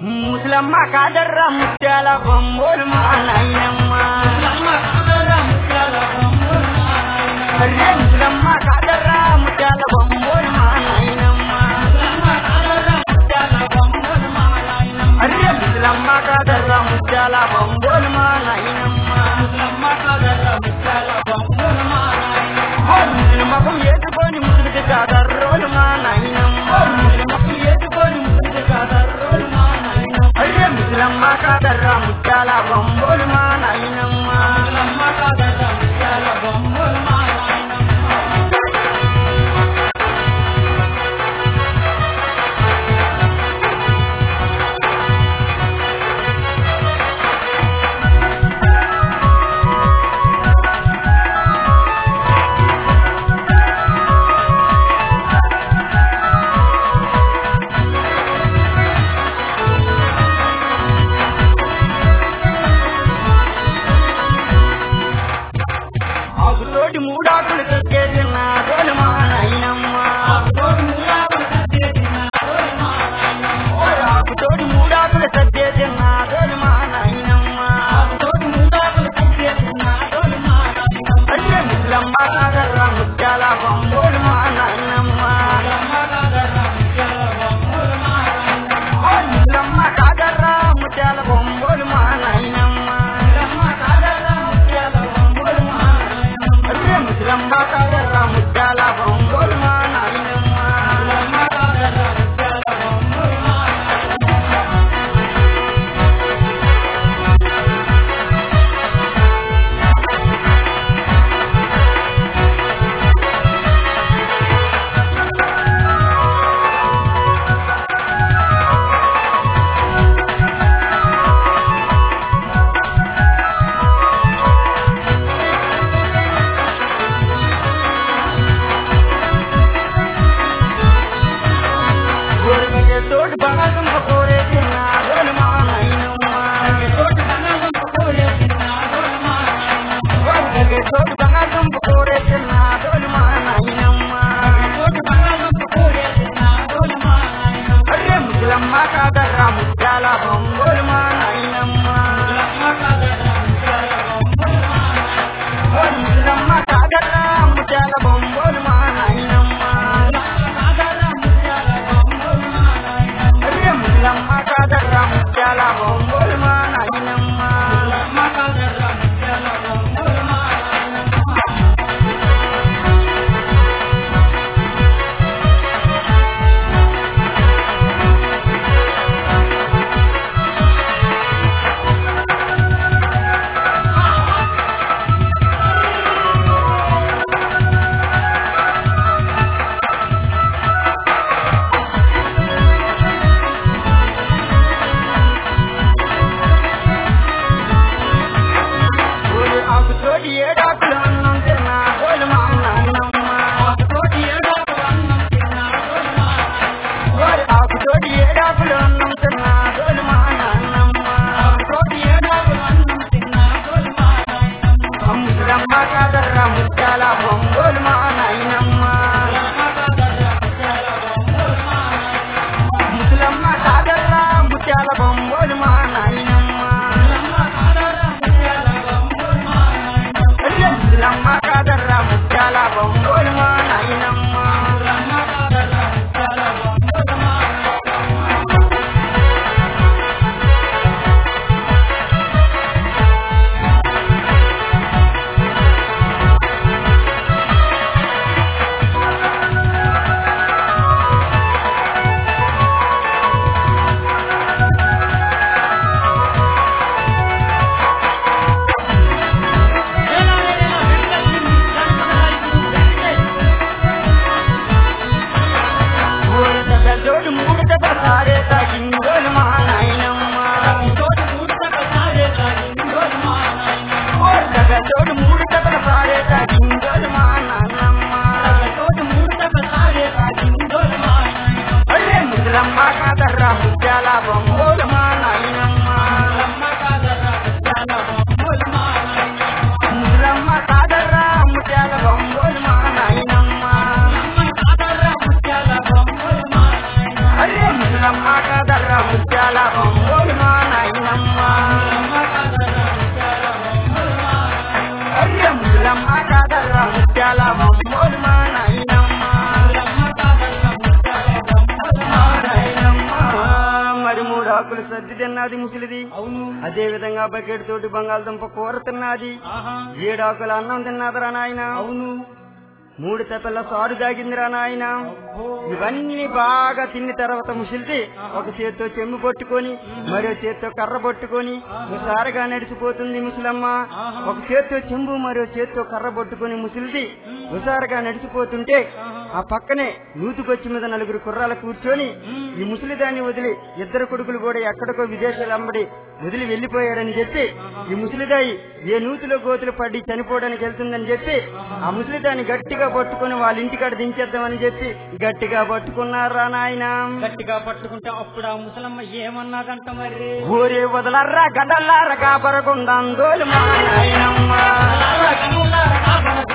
ముసలమ్మ కాదర్రా ముత్యాల బొమ్మోలు మా నాయనమ్మ అరే ముసలమ్మ కాదర్రా ముత్యాల బొమ్మోలు మా నాయనమ్మ అరే ముసలమ్మ కాదర్రా ముత్యాల బొమ్మోలు మా నాయనమ్మ ముసలి మగం ఏటుకొని ముసలికి కాదర్రోలు మా నాయనమ్మ అరే ముసలమ్మ కాదర్రా ముత్యాల బొమ్మోలు మా నాయనమ్మ ఆకుతోటి మూడాకులు తెచ్చేసిన రోజు మా నాయనమ్మ ఆకుతోటి మూడాకులు తెచ్చేసిన రోజు మా నాయనమ్మ అరే ముసలమ్మ కాదర్రా ముత్యాల బొమ్మోలు మా నాయనమ్మ ముసలమ్మ కాదర్రా ముత్యాల బొమ్మోలు మా నాయనమ్మ ముసలమ్మ కాదర్రా ముత్యాల బొమ్మోలు మా నాయనమ్మ తోటి బంగాళదుంప కూరేసిన రోజు మా నాయనమ్మ తోటి బంగాళదుంప కూరేసిన రోజు మా నాయనమ్మ అరే ముసలమ్మ కాదర్రా ముత్యాల బొమ్మోలు మా నాయనమ్మ ముసలమ్మ కాదర్రా ముత్యాల బొమ్మోలు మా నాయనమ్మ ముసలమ్మ కాదర్రా ముత్యాల బొమ్మోలు మా నాయనమ్మ ఆకుతోటి ఏడాకులు అన్నం తిన్నా రోజు మా నాయనమ్మ ఆకుతోటి ఏడాకులు అన్నం తిన్నా రోజు మా నాయనమ్మ ముసలమ్మ కాదర్రా ముత్యాల బొమ్మోలు మా నాయనమ్మ ముసలమ్మ కాదర్రా ముత్యాల బొమ్మోలు మా నాయనమ్మ ముసలమ్మ కాదర్రా ముత్యాల బొమ్మోలు మా నాయనమ్మ తోటి మూడు దెబ్బల సారే తాగిందోలు మా నాయనమ్మ తోటి మూడు దెబ్బల సారే తాగిందోలు మా నాయనమ్మ అరే ముసలమ్మ కాదర్రా ముత్యాల బొమ్మోలు మా నాయనమ్మ ముసలమ్మ కాదర్రా ముత్యాల బొమ్మోలు మా నాయనమ్మ అరే ముసలమ్మ కాదర్రా ముత్యాల బొమ్మ ఆకులు సర్ది తిన్నది ముసలిది. అదే విధంగా బకెట్ తోటి బంగాళదుంప కూర తిన్నది. 7 ఆకుల అన్నం తిన్నదిరా నాయన. 3 తెప్పల సారు తాగిందిరా నాయన. ఇవన్నీ బాగా తిన్న తర్వాత ముసలిది ఒక చేత్తో చెంబు పట్టుకొని మరో చేత్తో కర్ర పట్టుకొని హుషారుగా నడిచిపోతుంది ముసలమ్మ. ఒక చేత్తో చెంబు మరో చేత్తో కర్ర పట్టుకొని ముసలిది హుషారుగా నడిచిపోతుంటే ఆ పక్కనే నూతుకొచ్చి మీద 4 కుర్రాలు కూర్చొని ఈ ముసలిదాన్ని వదిలి 2 కొడుకులు కూడా ఎక్కడికో విదేశాలు అమ్మడి వదిలి వెళ్లిపోయారని చెప్పి ఈ ముసలిదాయి ఏ నూతిలో గోతులు పడి చనిపోవడానికి వెళ్తుందని చెప్పి ఆ ముసలిదాన్ని గట్టిగా పట్టుకుని వాళ్ళ ఇంటికాడ దించేద్దామని చెప్పి గట్టిగా పట్టుకున్నారా నాయన. గట్టిగా పట్టుకుంటే అప్పుడు ఆ ముసలమ్మ ఏమన్నదంట మరి, ఊరే వదలర్రా గడ్డల్లారా కాపరకుందాం దోలు మా నాయనమ్మ.